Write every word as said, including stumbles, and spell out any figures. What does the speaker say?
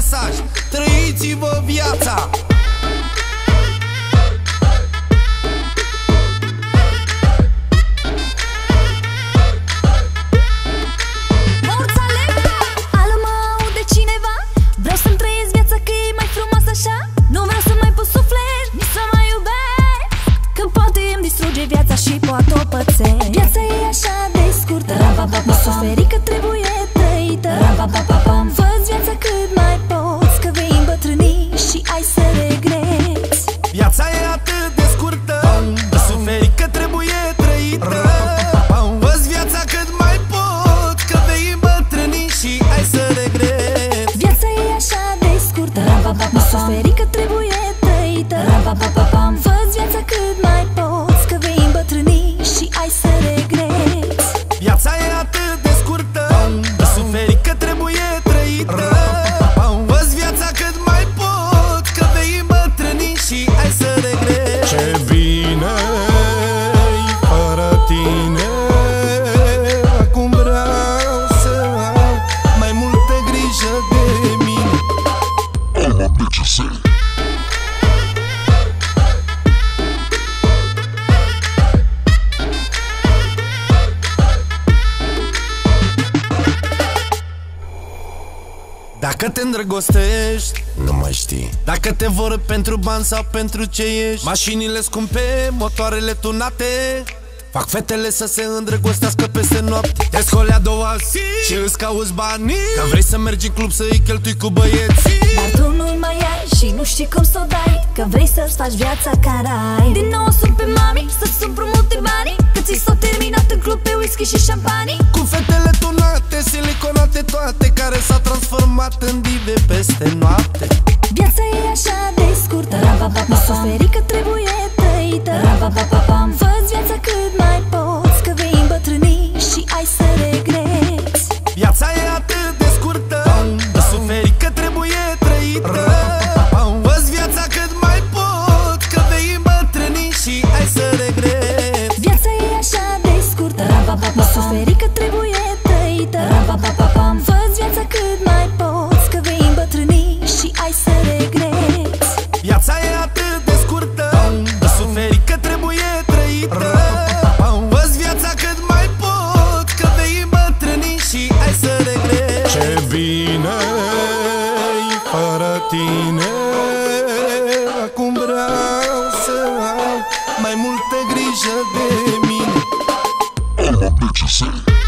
mesaj: trăiți-vă viața. Viața și poate o pățești. Viața e așa de scurtă, nu suferi că trebuie trăită. Fă-ți viața cât mai poți, că vei îmbătrâni și ai să regreți. Viața e atât de scurtă, nu suferi că trebuie trăită. Fă-ți viața cât mai poți, că vei îmbătrâni și ai să regreți. Viața e așa de scurtă, nu suferi că trebuie trăită. Fă-ți viața cât mai poți, că vei îmbătrâni și ai să regreți. Viața e atât de scurtă, nu suferi că trebuie trăită. Fă-ți viața cât mai poți, că vei îmbătrâni și ai să regreți. Ce bine-i fără tine, acum vreau să am mai multă grijă de mine. Alma B C S. Dacă te îndrăgostești, Nu mai știi. dacă te vor pentru bani sau pentru ce ești, mașinile scumpe, motoarele tunate, fac fetele să se îndrăgostească peste noapte. Te scoli a doua zi și îți cauți banii, că vrei să mergi în club să îi cheltui cu băieții. Dar tu nu-l mai ai și nu știi cum să o dai, că vrei să-ți faci viața ca rai. Din nou sun pe mami să-ți împrumute banii, că ți s-au terminat în club pe whisky și șampanii. Cu fetele tunate, siliconate toate, care s-au transformat în dive peste noapte. Viața e așa de scurtă, nu suferi că trebuie trăită. Fă-ți viața cât mai poți, că vei îmbătrâni și ai să regreți. Viața e atât de scurtă, nu suferi că trebuie trăită. Fă-ți viața cât mai poți, că vei îmbătrâni și ai să regreți. Viața e așa de scurtă, nu suferi că trebuie trăită. Fă-ți viața cât mai poți, că vei îmbătrâni și ai să regreți. Viața e atât de scurtă, nu suferi că trebuie trăită. Fă-ți viața cât mai poți, că vei îmbătrâni și ai să regreți. Ce bine-i fără tine, acum vreau să am mai multă grijă de mine. Alma B C S.